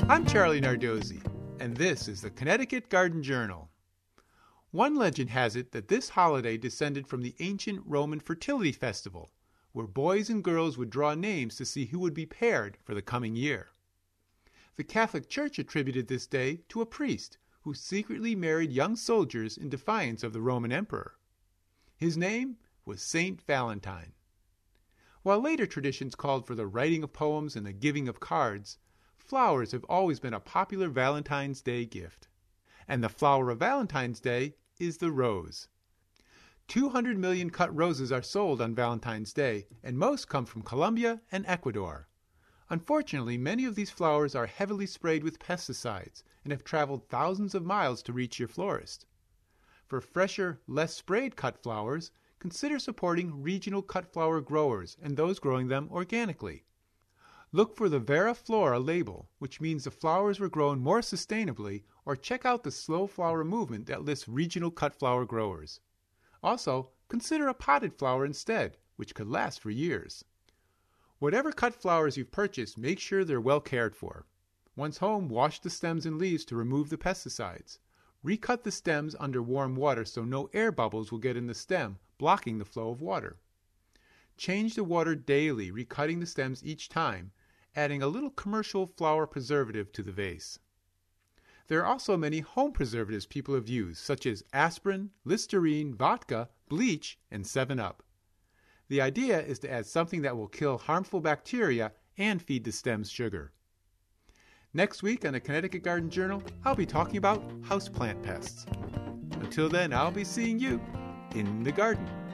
I'm Charlie Nardozzi, and this is the Connecticut Garden Journal. One legend has it that this holiday descended from the ancient Roman fertility festival, where boys and girls would draw names to see who would be paired for the coming year. The Catholic Church attributed this day to a priest who secretly married young soldiers in defiance of the Roman emperor. His name was Saint Valentine. While later traditions called for the writing of poems and the giving of cards, flowers have always been a popular Valentine's Day gift. And the flower of Valentine's Day is the rose. 200 million cut roses are sold on Valentine's Day, and most come from Colombia and Ecuador. Unfortunately, many of these flowers are heavily sprayed with pesticides and have traveled thousands of miles to reach your florist. For fresher, less sprayed cut flowers, consider supporting regional cut flower growers and those growing them organically. Look for the Vera Flora label, which means the flowers were grown more sustainably, or check out the Slow Flower movement that lists regional cut flower growers. Also, consider a potted flower instead, which could last for years. Whatever cut flowers you've purchased, make sure they're well cared for. Once home, wash the stems and leaves to remove the pesticides. Recut the stems under warm water so no air bubbles will get in the stem, blocking the flow of water. Change the water daily, recutting the stems each time, adding a little commercial flower preservative to the vase. There are also many home preservatives people have used, such as aspirin, Listerine, vodka, bleach, and 7-Up. The idea is to add something that will kill harmful bacteria and feed the stems sugar. Next week on the Connecticut Garden Journal, I'll be talking about houseplant pests. Until then, I'll be seeing you in the garden.